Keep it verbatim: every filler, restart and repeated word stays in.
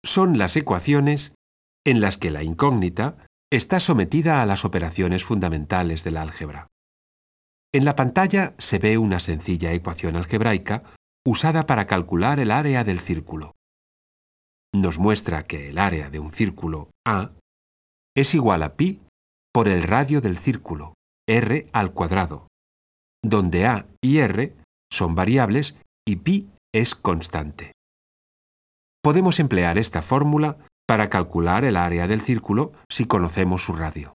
son las ecuaciones en las que la incógnita está sometida a las operaciones fundamentales del álgebra. En la pantalla se ve una sencilla ecuación algebraica usada para calcular el área del círculo. Nos muestra que el área de un círculo A es igual a pi por el radio del círculo, r al cuadrado, donde A y r son variables y pi es constante. Podemos emplear esta fórmula para calcular el área del círculo si conocemos su radio.